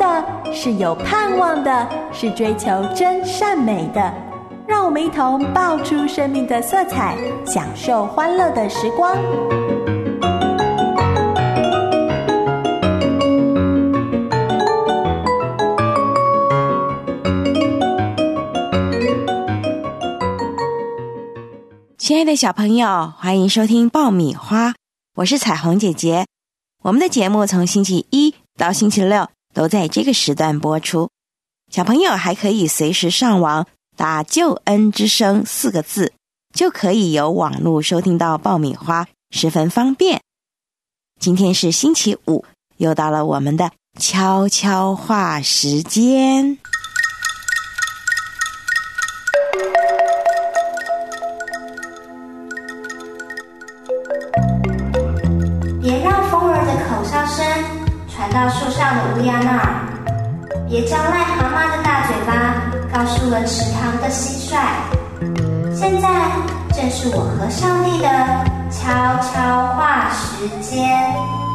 的，是有盼望的，是追求真善美的。让我们一同爆出生命的色彩，享受欢乐的时光。 亲爱的小朋友，欢迎收听爆米花，我是彩虹姐姐。我们的节目从星期一到星期六都在这个时段播出，小朋友还可以随时上网打救恩之声4个字，就可以有网络收听到爆米花，十分方便。今天是星期五，又到了我们的悄悄话时间。 别让风儿的口哨声传到树上的乌鸦那儿，别将癞蛤蟆的大嘴巴告诉了池塘的蟋蟀。现在正是我和上帝的悄悄话时间。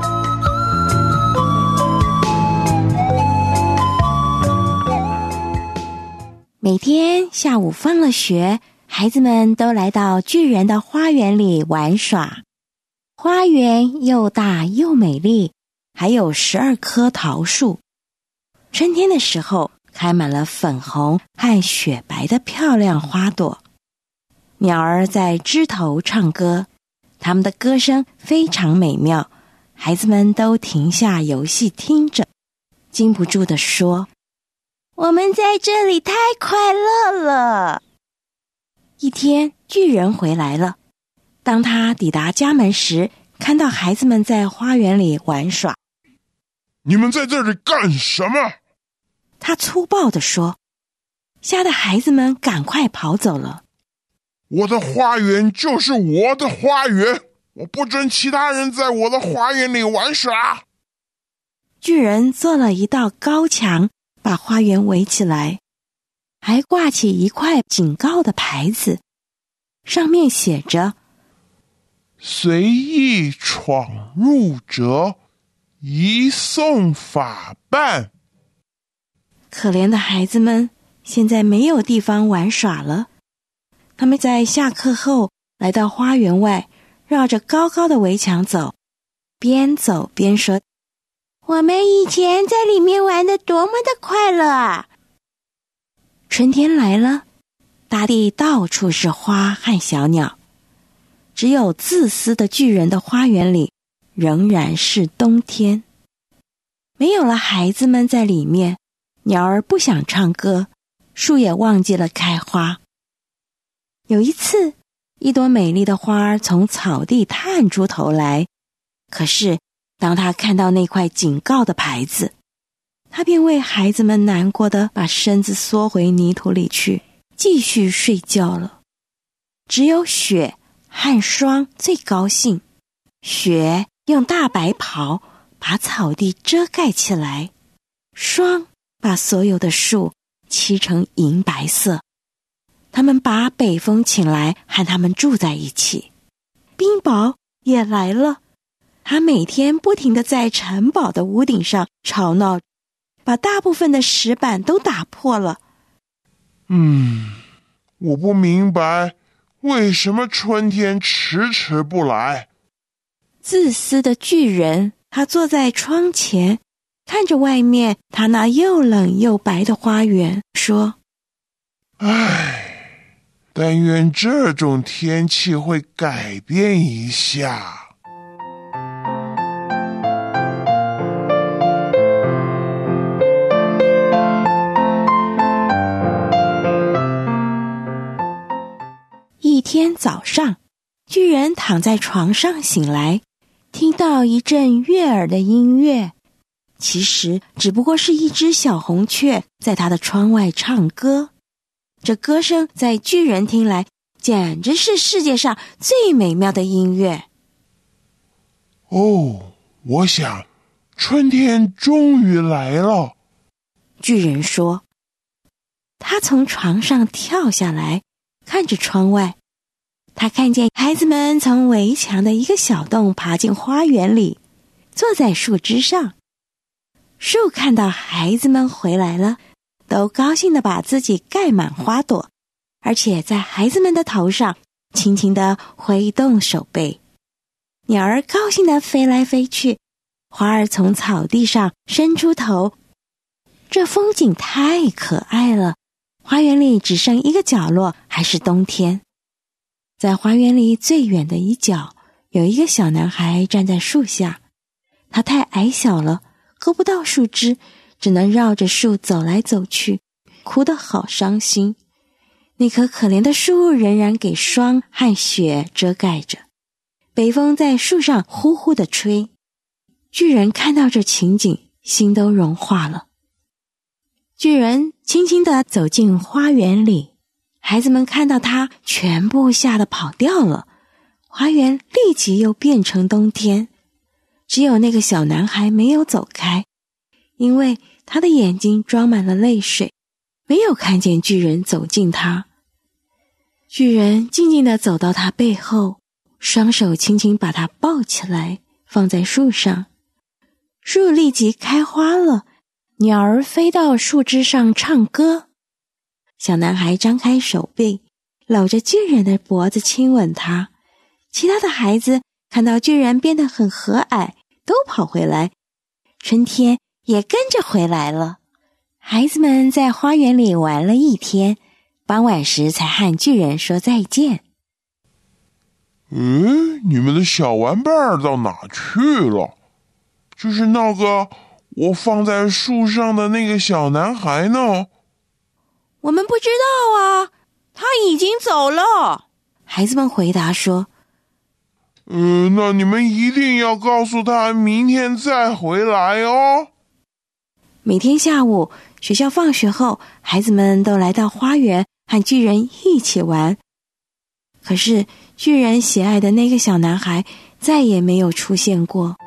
每天下午放了学，孩子们都来到巨人的花园里玩耍。花园又大又美丽，还有12棵桃树。春天的时候，开满了粉红和雪白的漂亮花朵。鸟儿在枝头唱歌，它们的歌声非常美妙，孩子们都停下游戏听着，禁不住地说：“我们在这里太快乐了。”一天，巨人回来了。当他抵达家门时，看到孩子们在花园里玩耍。 你们在这里干什么？ 他粗暴地说，吓得孩子们赶快跑走了。 我的花园就是我的花园，我不准其他人在我的花园里玩耍。 巨人做了一道高墙，把花园围起来，还挂起一块警告的牌子，上面写着： 随意闯入者，移送法办。 可怜的孩子们现在没有地方玩耍了。他们在下课后来到花园外，绕着高高的围墙走，边走边说：“我们以前在里面玩得多么的快乐啊！”春天来了，大地到处是花和小鸟，只有自私的巨人的花园里仍然是冬天。没有了孩子们在里面，鸟儿不想唱歌，树也忘记了开花。有一次，一朵美丽的花儿从草地探出头来，可是当他看到那块警告的牌子，他便为孩子们难过地把身子缩回泥土里去，继续睡觉了。只有雪和霜最高兴，雪用大白袍把草地遮盖起来，霜把所有的树漆成银白色。他们把北风请来和他们住在一起。冰雹也来了，他每天不停地在城堡的屋顶上吵闹，把大部分的石板都打破了。 我不明白为什么春天迟迟不来。 自私的巨人，他坐在窗前，看着外面他那又冷又白的花园，说：“ 但愿这种天气会改变一下。” 一天早上，巨人躺在床上醒来，听到一阵悦耳的音乐，其实只不过是一只小红雀在他的窗外唱歌。这歌声在巨人听来，简直是世界上最美妙的音乐。 我想春天终于来了。 巨人说。他从床上跳下来，看着窗外，他看见孩子们从围墙的一个小洞爬进花园里，坐在树枝上。 树看到孩子们回来了，都高兴地把自己盖满花朵，而且在孩子们的头上轻轻地挥动手背。鸟儿高兴地飞来飞去，花儿从草地上伸出头。这风景太可爱了，花园里只剩一个角落，还是冬天。在花园里最远的一角，有一个小男孩站在树下，他太矮小了，够不到树枝，只能绕着树走来走去，哭得好伤心。那棵可怜的树仍然给霜和雪遮盖着，北风在树上呼呼地吹。巨人看到这情景，心都融化了。巨人轻轻地走进花园里，孩子们看到他，全部吓得跑掉了。花园立即又变成冬天，只有那个小男孩没有走开，因为他的眼睛装满了泪水，没有看见巨人走近他。巨人静静地走到他背后，双手轻轻把他抱起来，放在树上。树立即开花了，鸟儿飞到树枝上唱歌。小男孩张开手臂，搂着巨人的脖子亲吻他。其他的孩子看到巨人变得很和蔼，都跑回来。春天也跟着回来了。孩子们在花园里玩了一天，傍晚时才和巨人说再见。 你们的小玩伴到哪去了？就是那个我放在树上的那个小男孩呢？ 我们不知道啊，他已经走了。孩子们回答说。 那你们一定要告诉他明天再回来哦。 每天下午，学校放学后，孩子们都来到花园和巨人一起玩。可是巨人喜爱的那个小男孩再也没有出现过。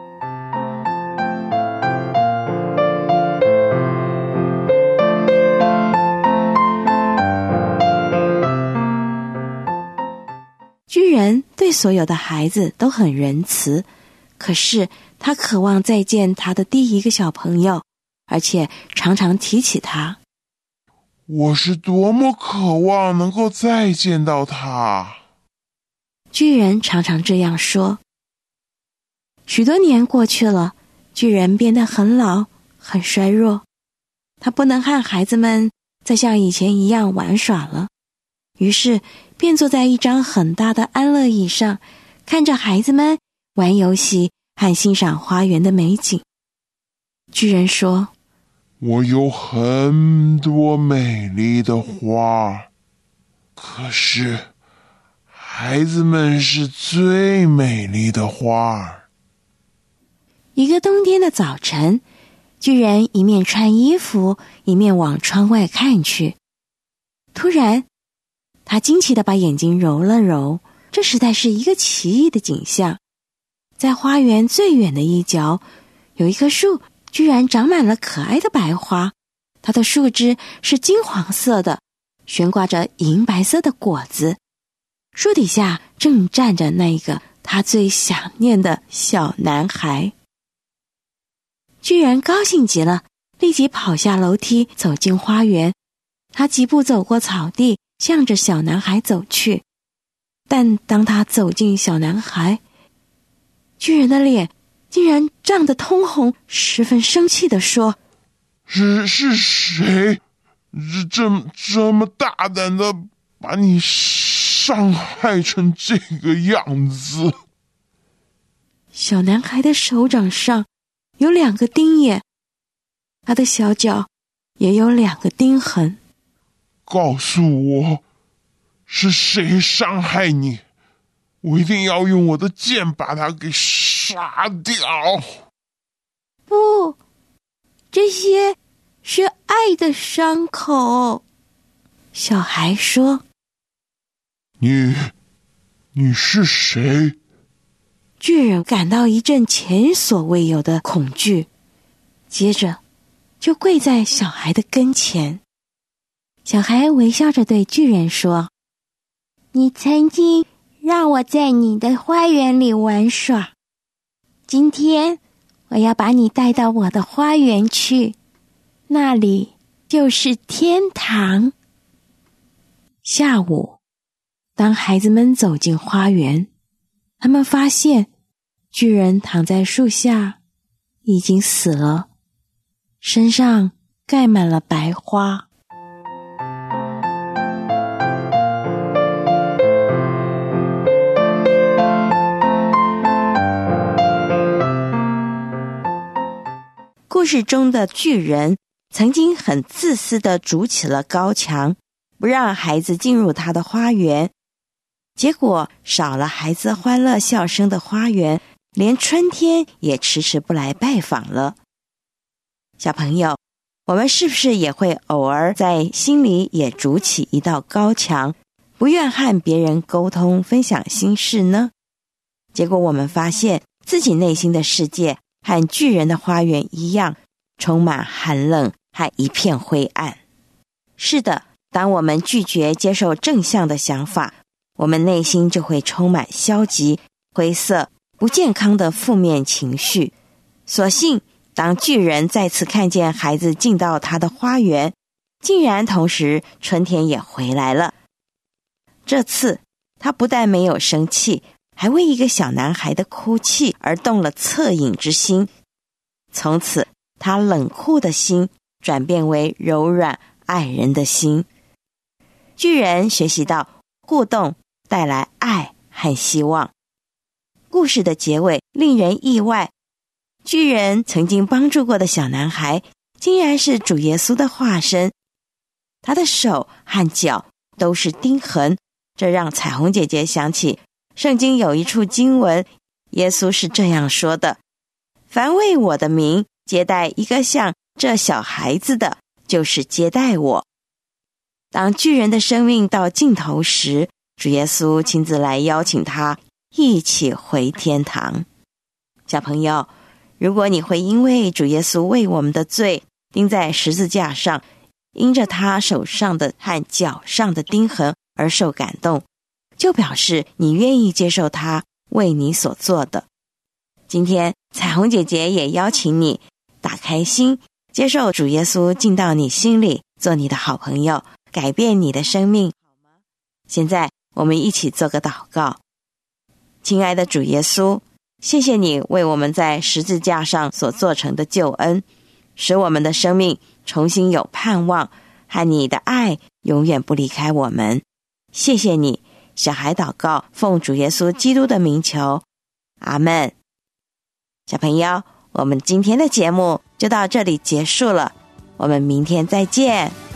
巨人对所有的孩子都很仁慈，可是他渴望再见他的第一个小朋友，而且常常提起他。 我是多么渴望能够再见到他。 巨人常常这样说。许多年过去了，巨人变得很老，很衰弱。他不能和孩子们再像以前一样玩耍了，于是便坐在一张很大的安乐椅上，看着孩子们玩游戏和欣赏花园的美景。巨人说， 我有很多美丽的花，可是孩子们是最美丽的花。 一个冬天的早晨，巨人一面穿衣服，一面往窗外看去。突然，他惊奇地把眼睛揉了揉，这实在是一个奇异的景象。在花园最远的一角，有一棵树，居然长满了可爱的白花，它的树枝是金黄色的，悬挂着银白色的果子。树底下正站着那个他最想念的小男孩。巨人高兴极了，立即跑下楼梯，走进花园。他疾步走过草地，向着小男孩走去。但当他走进小男孩，巨人的脸竟然涨得通红，十分生气地说： 是谁这么大胆的把你伤害成这个样子？ 小男孩的手掌上有2个钉眼，他的小脚也有2个钉痕。 告诉我，是谁伤害你？我一定要用我的剑把他给杀掉。 不，这些是爱的伤口。小孩说。 你是谁？ 巨人感到一阵前所未有的恐惧，接着就跪在小孩的跟前。小孩微笑着对巨人说：你曾经让我在你的花园里玩耍，今天我要把你带到我的花园去，那里就是天堂。下午，当孩子们走进花园，他们发现巨人躺在树下，已经死了，身上盖满了白花。故事中的巨人曾经很自私地筑起了高墙，不让孩子进入他的花园，结果少了孩子欢乐笑声的花园，连春天也迟迟不来拜访了。小朋友，我们是不是也会偶尔在心里也筑起一道高墙，不愿和别人沟通分享心事呢？结果我们发现自己内心的世界和巨人的花园一样，充满寒冷和一片灰暗。是的，当我们拒绝接受正向的想法，我们内心就会充满消极、灰色、不健康的负面情绪。所幸，当巨人再次看见孩子进到他的花园，竟然同时春天也回来了。这次，他不但没有生气，还为一个小男孩的哭泣而动了恻隐之心。从此，他冷酷的心转变为柔软爱人的心。巨人学习到互动带来爱和希望。故事的结尾令人意外，巨人曾经帮助过的小男孩，竟然是主耶稣的化身。他的手和脚都是钉痕，这让彩虹姐姐想起圣经有一处经文，耶稣是这样说的：凡为我的名接待一个像这小孩子的，就是接待我。当巨人的生命到尽头时，主耶稣亲自来邀请他一起回天堂。小朋友，如果你会因为主耶稣为我们的罪钉在十字架上，因着他手上的和脚上的钉痕而受感动，就表示你愿意接受他为你所做的。今天彩虹姐姐也邀请你打开心，接受主耶稣进到你心里，做你的好朋友，改变你的生命。现在我们一起做个祷告。亲爱的主耶稣，谢谢你为我们在十字架上所做成的救恩，使我们的生命重新有盼望，和你的爱永远不离开我们。谢谢你。小孩祷告，奉主耶稣基督的名求，阿们。小朋友，我们今天的节目就到这里结束了，我们明天再见。